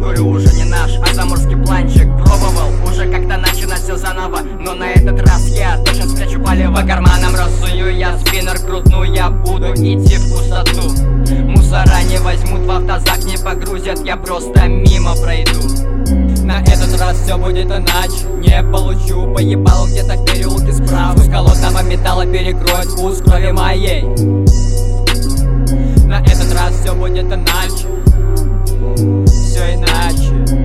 курю, уже не наш, а заморский планчик. Пробовал, уже как-то начинать все заново, но на этот раз я точно спрячу палево. По карманам рассую я, спиннер крутну, я буду идти в пустоту. Мусора не возьмут, в автозак не погрузят, я просто мимо пройду. На этот раз все будет иначе, не получу по ебалу где-то в переулке справа. Вкус холодного металла перекроет вкус крови моей. На этот раз все будет иначе, все иначе.